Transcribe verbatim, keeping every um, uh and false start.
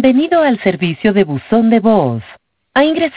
Bienvenido al servicio de buzón de voz. Ha ingresado